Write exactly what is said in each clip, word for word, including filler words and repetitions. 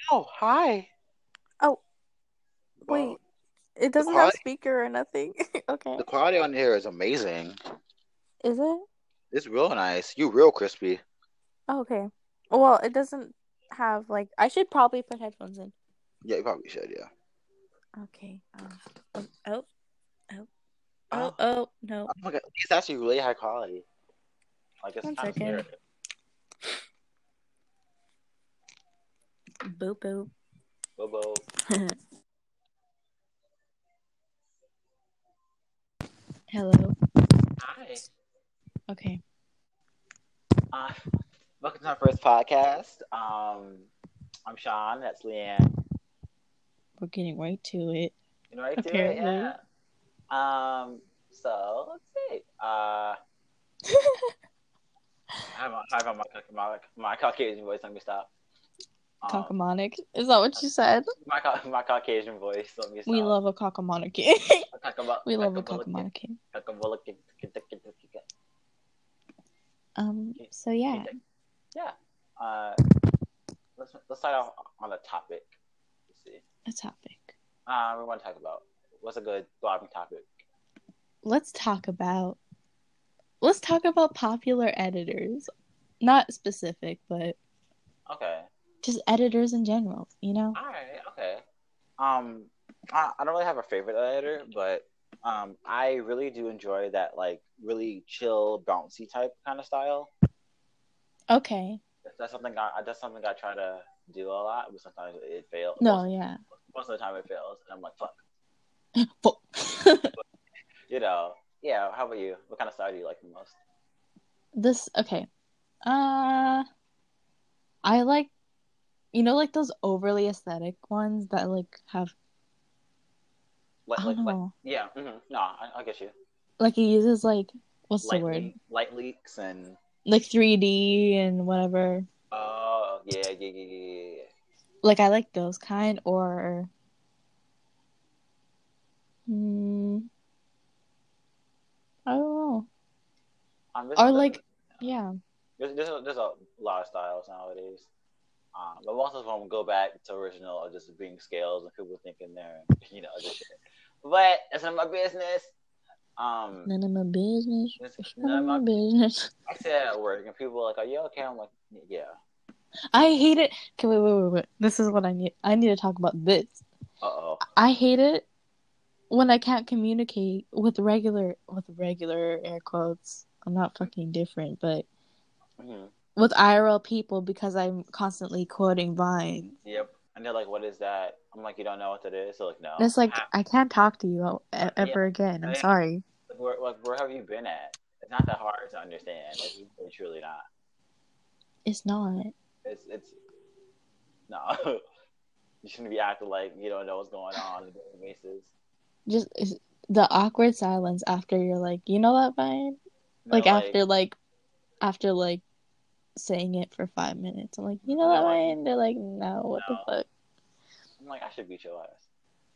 Oh, hi. Oh, Well, wait. It the doesn't have quality speaker or nothing. Okay. the quality on here is amazing. Is it? It's real nice. You real crispy. Oh, okay. Well, it doesn't have like I should probably put headphones in. Yeah, you probably should, yeah. Okay. Um, oh, oh, oh, oh, Oh, oh, oh no. my God. It's actually really high quality. Like it's One kind of scary. second. Boop boop. Bobo. Hello. Hi. Okay. Uh, welcome to my first podcast. Um, I'm Sean. That's Leanne. We're getting right to it, You know, right to it, apparently. yeah. Um, so let's see. Uh, I have, I have my, my my Caucasian voice. Let me stop. Um, Caucamonic. Is that what you said? my my Caucasian voice. Let me We stop. love a caucamonic. Talk about We talk love a about caucamonic. talk about Um, so yeah, yeah. Uh, let's let's start off on a topic. Let's see. a topic. Uh, we want to talk about what's a good thriving topic. Let's talk about let's talk about popular editors. Not specific, but Okay. just editors in general, you know? All right. Okay. Um, I, I don't really have a favorite editor, but um, I really do enjoy that like really chill, bouncy type kind of style. Okay. That's, that's something I that's something I try to do a lot, but sometimes it fails. No, Most yeah. most of the time it fails, and I'm like, fuck. Fuck. But, you know, yeah. How about you? What kind of style do you like the most? This okay. Uh I like you know like those overly aesthetic ones that like have Like, I don't like, like, know. yeah. Mm-hmm. No, I, I get you. Like it uses like what's the Light word? leak, light leaks, and Like three D and whatever. oh yeah, yeah, yeah, yeah, yeah. Like I like those kind or hmm, I don't know. Um, there's, Or there's, like yeah. there's, there's, a, there's a lot of styles nowadays. Um, but most of them go back to original or just being scales and people thinking they're, you know, other shit. But that's not my business. Um, None of my business. it's It's none none of of my. my business. I say that at work, and people are like, "Are you okay?" I'm like, "Yeah." I hate it. Okay, wait, wait, wait, wait. This is what I need. I need to talk about this. Uh oh. I hate it when I can't communicate with regular, with regular air quotes. I'm not fucking different, but Mm-hmm. with I R L people because I'm constantly quoting Vines. Yep. And they're like, "What is that?" I'm like, "You don't know what it is?" They're like, And "No." it's like Ha- I can't talk to you uh, yeah. ever again. I'm Yeah. sorry. Like, where, like, where have you been at? It's not that hard to understand. It's really, truly not. It's not. It's it's no. You shouldn't be acting like you don't know what's going on on a daily basis. Just it's the awkward silence after you're like, you know that Vine? And they're Like like, after like after like saying it for five minutes. I'm like, you know and they're that like, Vine? They're like, no, no. what the fuck? I'm like, I should beat your ass.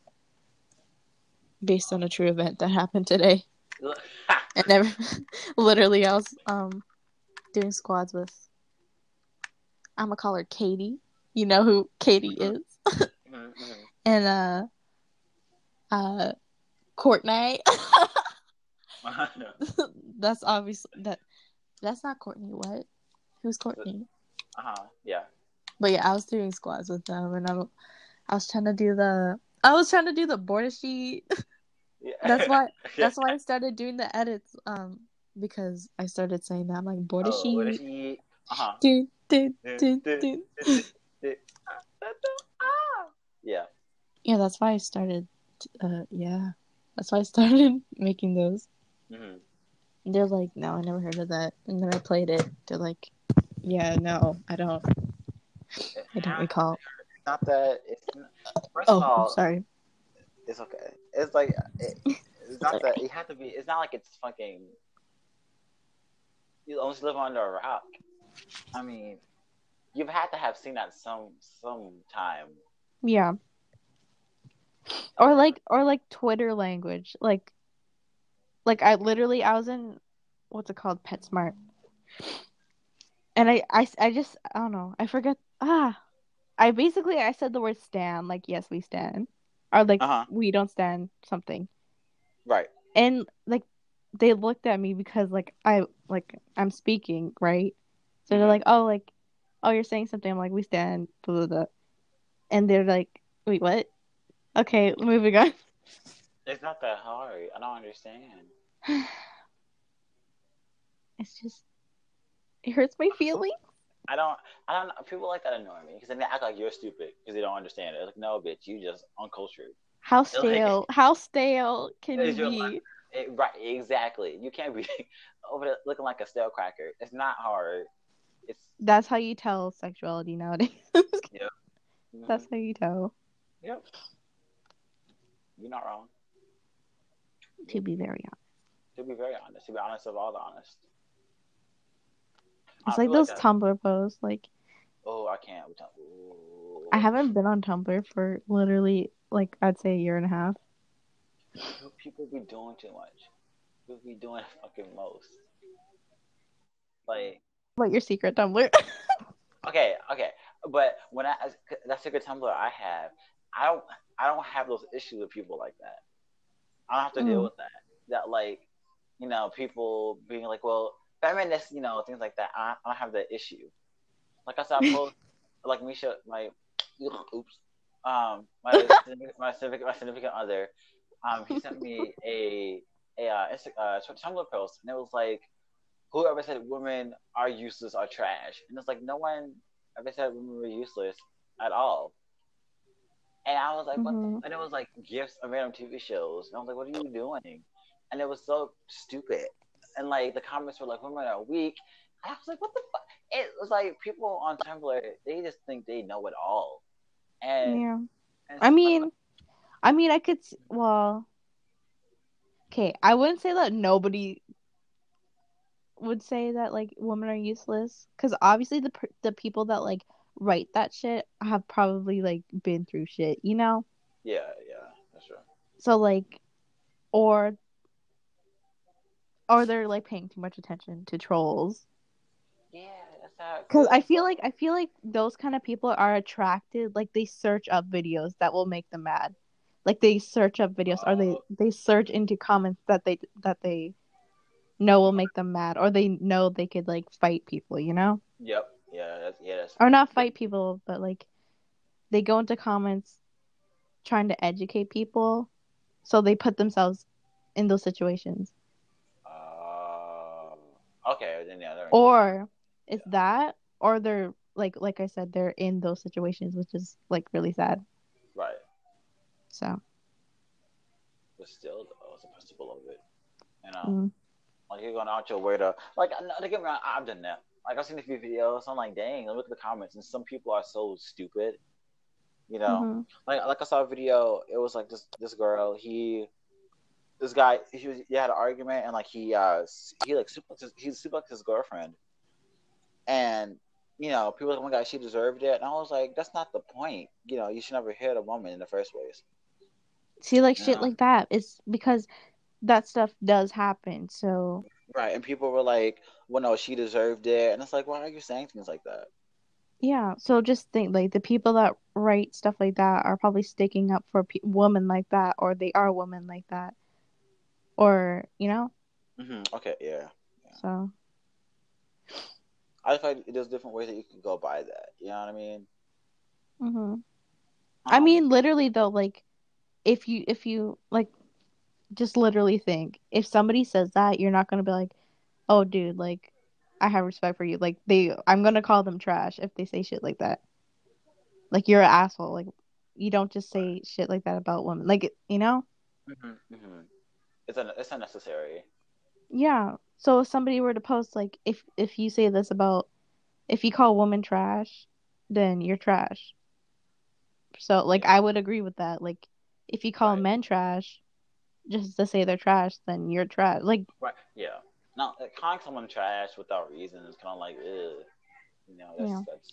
Based on a true event that happened today. Ha! And never literally I was um doing squads with I'm gonna call her Katie. You know who Katie is. Mm-hmm, mm-hmm. And uh uh Courtney. That's obviously that that's not Courtney, what? Who's Courtney? Uh huh. Yeah. But yeah, I was doing squads with them and I I was trying to do the I was trying to do the border sheet. That's Yeah. why Yeah. that's why I started doing the edits, um, because I started saying that I'm like border Oh, what is sheet. she? Uh huh. Do, do, do, do. Yeah. Yeah, that's why I started uh yeah. That's why I started making those. Mm-hmm. They're like, no, I never heard of that. And then I played it. They're like, yeah, no, I don't It I don't has, recall. it's not that. It's not, first of Oh, I'm all, sorry. it's okay. It's like it, it's It's not that alright. it had to be. It's not like it's fucking. You almost live under a rock. I mean, you've had to have seen that some some time. Yeah. Or Okay. like or like Twitter language. Like like I literally I was in what's it called? PetSmart. And I, I, I just I don't know. I forget ah I basically I said the word stan, like yes we stan, or like Uh huh. we don't stan something, Right. and like they looked at me because like I like I'm speaking right, so they're Hmm. like oh like oh you're saying something. I'm like we stan blah blah blah, and they're like wait what? Okay, moving on. It's not that hard. I don't understand. It's just it hurts my feelings. I don't. I don't. know. People like that annoy me because then they act like you're stupid because they don't understand it. It's like, no, bitch, you just uncultured. How They're like, stale? How stale can you is your be? it, right? Exactly. You can't be over there looking like a stale cracker. It's not hard. It's That's how you tell sexuality nowadays. yeah. Hmm. That's how you tell. Yep. You're not wrong. To Yep. be very honest, To be very honest, to be honest of all the honest, it's I like feel like those that. Tumblr posts. Like Oh, I can't. I Ooh. haven't been on Tumblr for literally like I'd say a year and a half. People be doing too much. People be doing fucking most. Like, What your secret Tumblr? okay, okay, but when I that secret Tumblr I have, I don't, I don't have those issues with people like that. I don't have to deal Mm. with that. That like, you know, people being like, well, feminists, you know, things like that. I, I don't have that issue. Like I saw a post, like Misha, my, oops, um, my my significant my significant other, um, he sent me a a uh, Insta, uh, Tumblr post, and it was like, whoever said women are useless are trash, and it's like no one ever said women were useless at all. And I was like, what? The? Mm-hmm. And it was like gifts of random T V shows, and I was like, what are you doing? And it was so stupid. And like the comments were like, women are weak. And I was like, what the fuck? It was like people on Tumblr, they just think they know it all, and Yeah. and I stuff like, mean, I mean, I could. Well, okay. I wouldn't say that nobody would say that like women are useless because obviously the the people that like write that shit have probably like been through shit, you know? yeah, yeah, that's true. So like or or they're like paying too much attention to trolls. Yeah, that's how it Cuz I feels. feel like I feel like those kind of people are attracted like they search up videos that will make them mad. Like they search up videos or they Uh, they search into comments that they that they know will make them mad or they know they could like fight people, you know? yep, yeah, that's yeah, that's Or not that, fight people, but like they go into comments trying to educate people, so they put themselves in those situations. uh, okay, then yeah, that makes more sense. Or it's that, or they're like like I said, they're in those situations, which is like really sad. Right, So, but still, though, it's the principle of it. You know, mm, like you're going out your way to like. Don't get me wrong, I've done that. Like I've seen a few videos. I'm like, dang, look at the comments, and some people are so stupid. You know, mm-hmm. like like I saw a video. It was like this this girl. He this guy. He was he had an argument, and like he uh he like suplexed he suplexed his girlfriend, and you know people were like, oh my god, she deserved it, and I was like, that's not the point. You know, you should never hit a woman in the first place. See, like You shit know, like that. It's because that stuff does happen. So, right? And people were like, well, no, she deserved it, and it's like, why are you saying things like that? yeah. So just think like the people that write stuff like that are probably sticking up for pe- women like that, or they are women like that, or you know. Hmm. Okay, yeah, yeah. So. I feel like there's different ways that you could go by that. You know what I mean? Mm-hmm. I Um, mean, literally though, like if you if you like just literally think if somebody says that, you're not gonna be like, oh, dude, like I have respect for you. Like they, I'm gonna call them trash if they say shit like that. Like you're an asshole. Like you don't just say shit like that about women. Like you know? hmm hmm it's un- it's unnecessary. Yeah. So if somebody were to post like if if you say this about if you call women trash, then you're trash. So like Yeah, I would agree with that. Like if you call right, men trash just to say they're trash, then you're trash. Like right. Yeah. Now, like, calling someone trash without reason is kind of like, ugh. You know, that's yeah. that's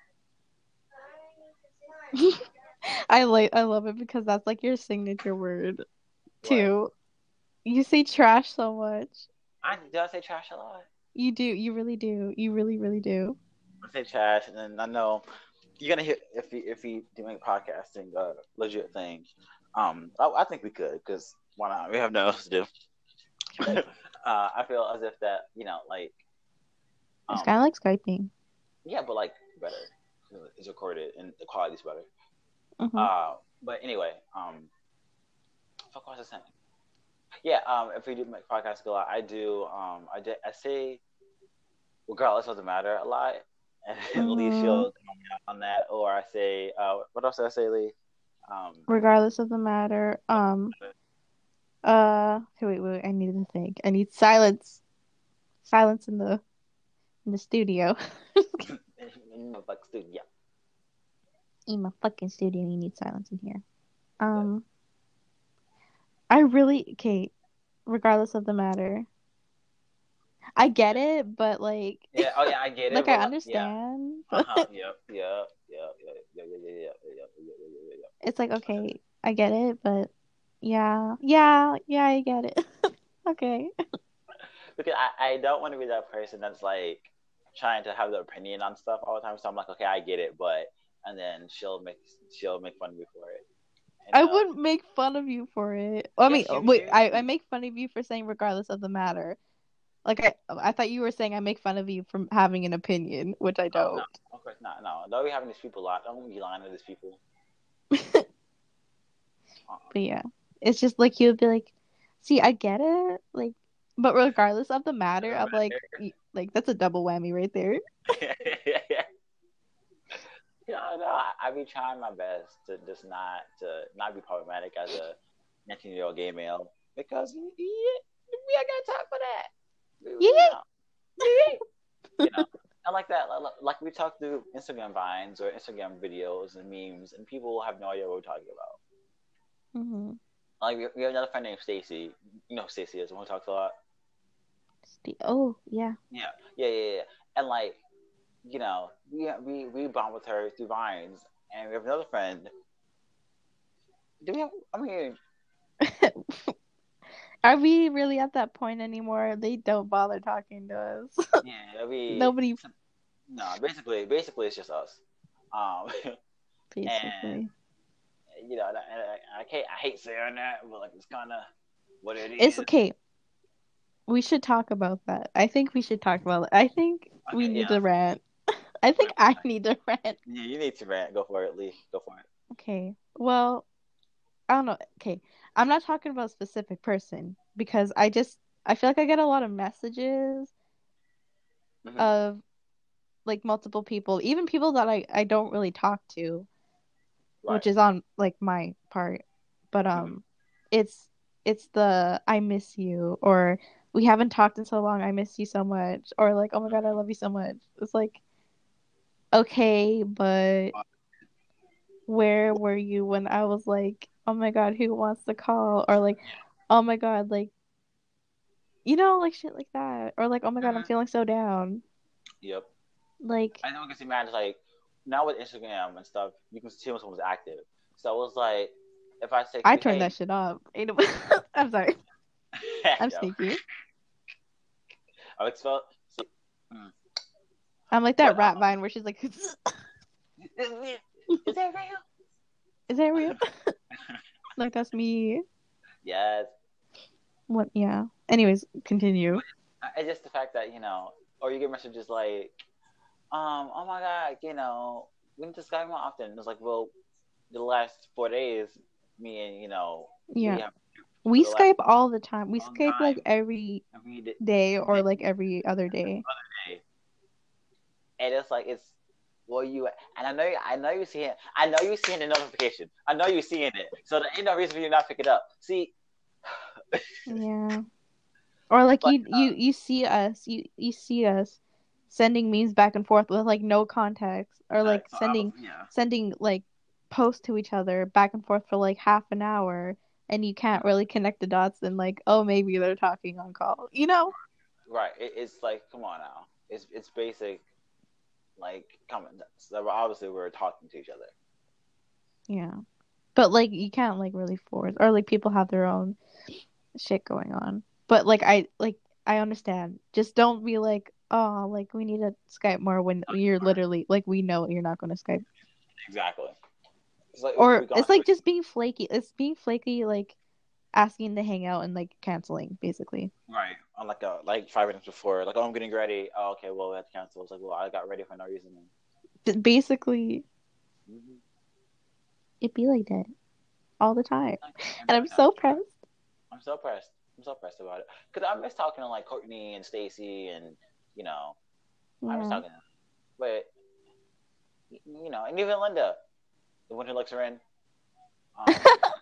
I like I love it because that's like your signature word what too. You say trash so much. I did. I say trash a lot. You do. You really do. You really, really do. I say trash, and then I know. you're gonna hear if we if we doing podcasting a uh, legit thing. Um, I, I think we could because why not? We have nothing else to do. uh, I feel as if that you know like It's um kind of like Skyping. yeah, but like better. It's recorded and the quality's better. Mm-hmm. Uh, but anyway, um, fuck what was I saying? Yeah, um, if we do make podcasts go out, I do. Um, I did. I say, regardless of the matter, a lot, and Lee Mm-hmm. she'll comment on that, or I say, uh, what else did I say, Lee? Um, Regardless of the matter. Um. Uh. Okay, wait, wait. I need to think. I need silence. Silence in the in the studio. in my fuck studio. In my fucking studio, you need silence in here. Um. I really okay. Regardless of the matter, I get it, but like, Yeah. Oh yeah, I get it. like I But like, yeah. understand. Uh But huh. Yep. Yep. Yep. Yep. Yep. Yep. Yep. Yep. Yep. Yep. Yep. it's like okay, I get it, but yeah, yeah, yeah, I get it. Okay. Because I, I don't want to be that person that's like trying to have the opinion on stuff all the time. So I'm like, okay, I get it, but and then she'll make she'll make fun of me for it. You I know? wouldn't make fun of you for it. I mean, Yes, you wait, do. I, I make fun of you for saying regardless of the matter. Like I I thought you were saying I make fun of you for having an opinion, which I Oh no, don't. of course not. No, don't be having these people lot. Don't be lying to these people. Uh-uh. But yeah, it's just like you would be like, see, I get it, like, but regardless of the matter, of like, y- like that's a double whammy right there. Yeah, no, I, I be trying my best to just not to not be problematic as a nineteen year old gay male because yeah, we ain't got time for that. We really Yeah. don't. Yeah. You know, I like that. Like, like we talk through Instagram vines or Instagram videos and memes, and people have no idea what we're talking about. Mm-hmm. Like we, we have another friend named Stacy. You know who Stacy is, the one who talks a lot. Oh yeah. Yeah, yeah, yeah, yeah. And like, you know, we we we bond with her through vines, and we have another friend. Do we have? I mean, Are we really at that point anymore? They don't bother talking to us. yeah, we Nobody, no. Basically, basically, it's just us. Um, and basically. you know, I, I, I can't. I hate saying that, but like, it's kind of what it It's is. okay. We should talk about that. I think we should talk about it. I think we Okay, need yeah. to rant. I think I need to rant. Yeah, you need to rant. Go for it, Lee. Go for it. Okay. Well, I don't know. Okay. I'm not talking about a specific person because I just I feel like I get a lot of messages Mm-hmm. of like multiple people, even people that I I don't really talk to, Right. which is on like my part. But um Mm-hmm. it's it's the I miss you or we haven't talked in so long, I miss you so much or like oh my god, I love you so much. It's like okay, but where were you when I was like, oh my god, who wants to call? Or like, oh my god, like, you know, like shit like that. Or like, oh my god, I'm Mm-hmm. feeling so down. Yep. Like, I know I can see man like now with Instagram and stuff, you can see when someone's active. So it was like if I say, I turned hey, that shit off. I'm sorry. I'm yo, sneaky. I would spell. See, mm. I'm like that But rap um, vine where she's like, is is that real? that real? Like, that's me. Yes. What? Yeah. Anyways, continue. It's just the fact that you know, or you get messages like, um, oh my god, you know, we need to Skype more often. It's like, well, the last four days, me and you know, Yeah. we have We the last Skype all the time. We long Skype like time. every Every day, day or like every other day. other day, and it's like it's well you and I know I know you see it. I know you seeing the notification. I know you seeing it. So there ain't no reason for you not pick it up. See. Yeah. Or like But you you you see us you you see us sending memes back and forth with like no context or like uh, sending yeah. sending like posts to each other back and forth for like half an hour and you can't really connect the dots and like oh maybe they're talking on call, you know? Right. It, it's like come on now. It's it's basic. Like come on. So obviously we're talking to each other. Yeah. But like you can't like really force or like people have their own shit going on. But like I like I understand. Just don't be like, oh, like we need to Skype more when you're literally like we know you're not going to Skype. Exactly. It's like we, Or we gone it's through like just being flaky. It's being flaky, like asking to hang out and like canceling, basically. right on like a like five minutes before, like, oh, I'm getting ready. Oh, okay, well, we have to cancel. It's like, well, I got ready for no reason. Just basically, Mm-hmm. it be like that all the time, And and that, I'm that's so pressed. I'm so pressed. I'm so pressed about it because I miss talking to like Courtney and Stacy and you know I miss Yeah. talking to them. But you know, and even Linda, the one who looks her in, um,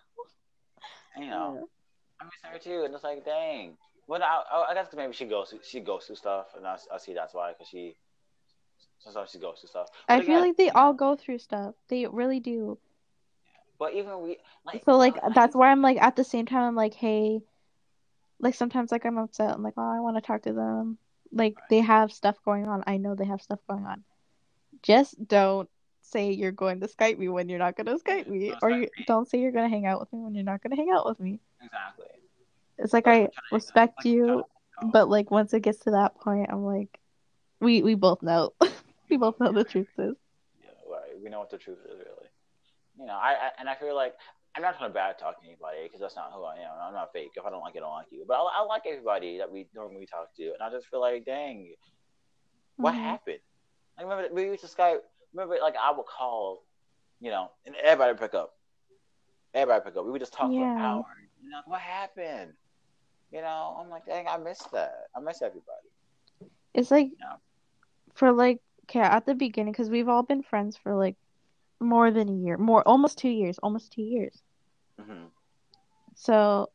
you know, Yeah. I miss her too. And it's like, dang. But I, I, I guess 'cause maybe she goes she goes through stuff, and I, I see that's why because she sometimes she goes through stuff. But I feel again, like they you know, all go through stuff. They really do. but even we like So no, like not that's even why I'm like at the same time I'm like, hey, like sometimes like I'm upset. I'm like, oh, I want to talk to them. Like right. they have stuff going on. I know they have stuff going on. Just don't say you're going to Skype me when you're not going to Yeah, Skype me, no, it's or like you don't say you're going to hang out with me when you're not going to hang out with me. exactly. It's like But like I we try to respect like we try to you, go. but like once it gets to that point, I'm like, we we both know. We We both both know yeah, the truth is. yeah, right. We know what the truth is really. You know, I, I and I feel like I'm not trying to bad talk anybody because that's not who I am. I'm not fake. If I don't like you, I don't like you. But I, I like everybody that we normally talk to, and I just feel like, dang, what Hmm. happened? I remember we used to Skype. Remember, like I would call, you know, and everybody would pick up. Everybody would pick up. We would just talk for Yeah, hours. You know, what happened? You know, I'm like, dang, I miss that. I miss everybody. it's like You know? for like okay at the beginning because we've all been friends for like more than a year, more almost two years, almost two years. Mm-hmm. So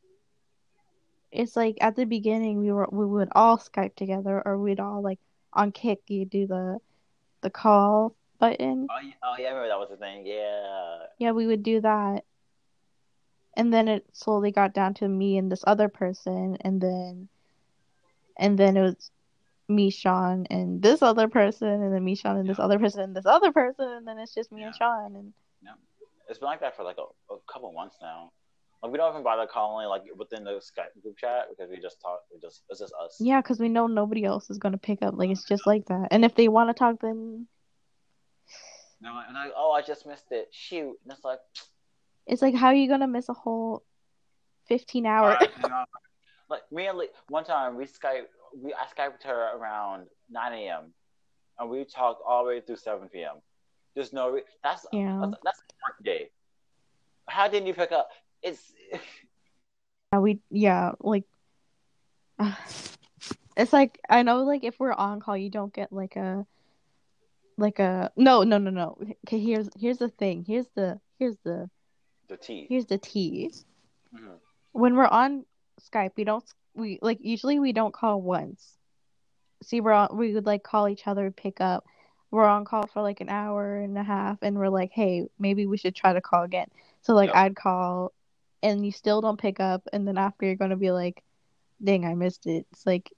it's like at the beginning we were we would all Skype together, or we'd all like on Kick you do the the call button. Oh, yeah, oh yeah, I remember that was the thing. Yeah. Yeah, we would do that, and then it slowly got down to me and this other person, and then and then it was me, Sean, and this other person, and then me, Sean, and this Yeah. other person, and this other person, and then it's just me and Yeah. Sean, and Yeah. It's been like that for like a, a couple months now. Like we don't even bother calling like within the Skype group chat because we just talk. We just it's just us. yeah, because we know nobody else is gonna pick up. Like it's just like that. And if they want to talk, then And I'm like, and I, oh, I just missed it. Shoot. And it's like, it's like, how are you gonna miss a whole fifteen hour? uh, you know, like me and Lee, one time we Skype, we I Skyped her around nine a m and we talked all the way through seven p m. There's no re- that's Yeah, that's, that's a work day. How didn't you pick up? It's yeah, we yeah, like it's like I know like if we're on call, you don't get like a like a no no no no. Okay, here's here's the thing. Here's the here's the the T. here's the tea. Mm-hmm. When we're on Skype, we don't we like usually we don't call once. See, we're on we would like call each other, pick up. We're on call for like an hour and a half, and we're like, hey, maybe we should try to call again. So like Yep. I'd call, and you still don't pick up, and then after you're gonna be like, dang, I missed it. It's like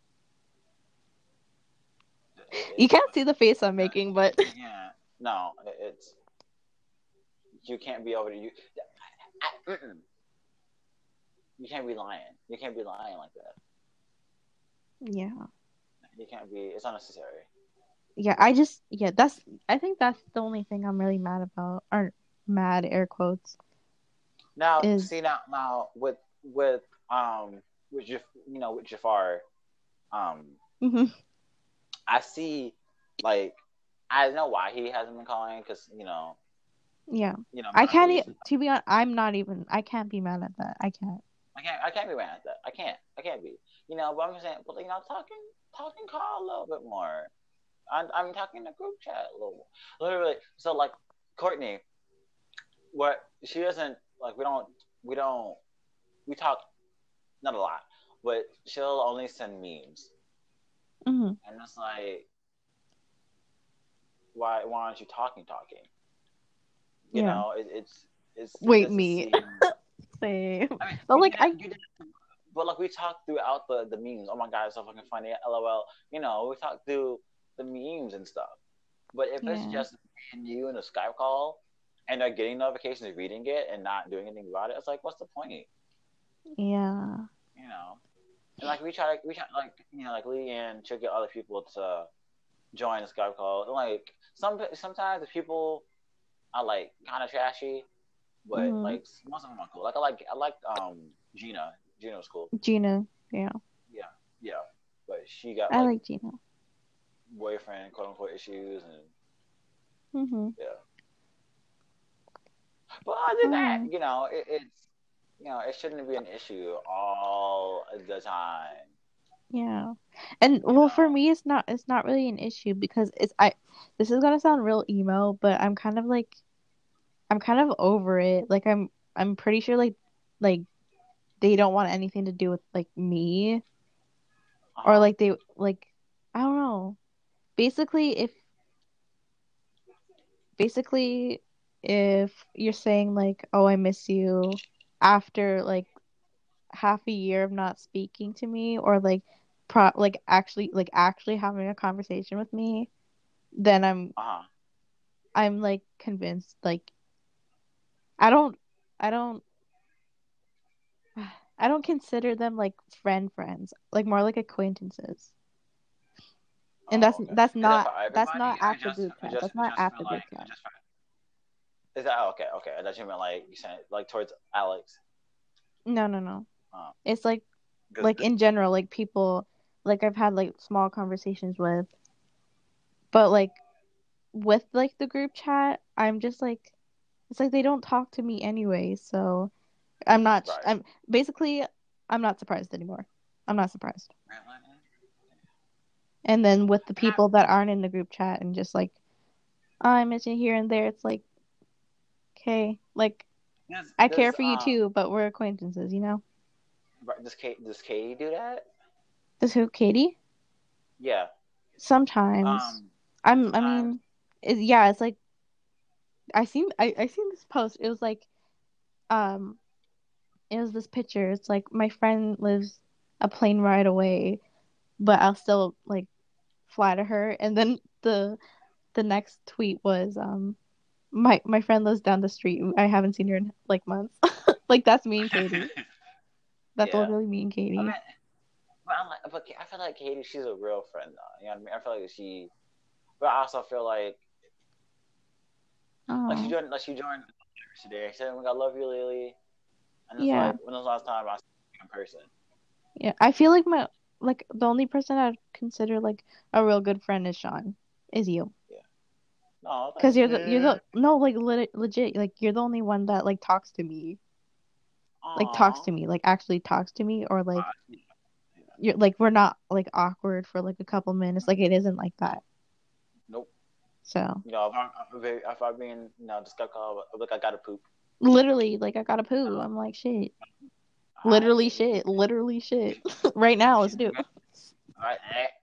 you It's can't see the face I'm making, but you can't. No, it's you can't be able to. You, I, you can't be lying. You can't be lying like that. yeah. You can't be. It's unnecessary. Yeah, I just yeah, that's I think that's the only thing I'm really mad about, or mad air quotes, Now, is see now, now with with um with Jaf, you know with Jafar, um, mhm, I see like I know why he hasn't been calling because you know yeah. you know I medical can't e- reasons. to be honest, I'm not even I can't be mad at that. I can't. I can't I can't be mad at that. I can't I can't be. You know, but I'm just saying, but you know, talking talking call a little bit more. I'm I'm talking to group chat a little more. Literally, so like Courtney, what she doesn't like. We don't we don't we talk not a lot, but she'll only send memes. Hmm. And it's like, why why aren't you talking talking? You Yeah. know, it, it's it's it Wait, doesn't me. seem. Same. I mean, But you like did it, I you did it, but like we talked throughout the the memes. Oh my god, it's so fucking funny. LOL. You know, we talked through the memes and stuff. But if it's yeah. just me and you in a Skype call, and they're getting notifications, reading it, and not doing anything about it, it's like, what's the point? Yeah. You know. And like we try, we try, like you know, like Leanne should get other people to join a Skype call. And like some sometimes the people I like kind of trashy, but Mm-hmm. like most of them are cool. Like I like I like um Gina. Gina's cool. Gina. Yeah. Yeah, yeah. But she got I like like Gina. boyfriend quote unquote issues and Mm-hmm. yeah. But other than that, Um, you know, it, it's you know it shouldn't be an issue all the time. yeah. And You well, for know. me, it's not it's not really an issue because it's I. This is gonna sound real emo, but I'm kind of like I'm kind of over it. Like I'm I'm pretty sure like like they don't want anything to do with like me Uh or huh. like they like I don't know. Basically, if basically if you're saying like, "Oh, I miss you," after like half a year of not speaking to me or like pro like actually like actually having a conversation with me, then I'm Uh huh. I'm like convinced like I don't I don't I don't consider them like friend friends, like more like acquaintances. And that's Oh, okay. that's Is that not for that's everybody not or at the just group chat. just That's not just at for the group like chat. just for? Is that oh, okay? Okay. I thought you meant like you said like towards Alex. No, no, no. Um, It's like because like in general, like people like I've had like small conversations with, but like with like the group chat, I'm just like it's like they don't talk to me anyway, so I'm not sh- right. I'm basically I'm not surprised anymore. I'm not surprised. Really? And then with the And I, people that aren't in the group chat and just like oh, I mention here and there, it's like okay, like does I care does for you um too, but we're acquaintances, you know? right, does Kate does Katie do that? This who, Katie? Yeah. Sometimes. Um. I'm, I Sometimes. mean, it, yeah, it's like I seen I I seen this post. It was like um it was this picture. It's like my friend lives a plane ride away, but I'll still like fly to her. And then the the next tweet was um my my friend lives down the street. I haven't seen her in like months. Like that's me and Katie. That's Yeah. literally me and I mean, Katie. but I'm like, but I feel like Katie, she's a real friend though. You know what I mean? I feel like she, but I also feel like like she Oh, joined like she joined today. She said, "Oh my God, I love you, Lily." And it's yeah. like, when was the last time I saw you in person? Yeah. I feel like my like the only person I'd consider like a real good friend is Sean. Is you. Yeah. No, Because thank you're the you're you. the no like lit legit like you're the only one that like talks to me like talks Aw. to me like actually talks to me or like Uh, yeah. you're like we're not like awkward for like a couple minutes like it isn't like that Nope. so You know, if I'm if I'm being you know just got called, look, I gotta poop. literally like I gotta poo Uh, I'm like shit all right, literally you, you, shit literally shit right now let's you do good? All right,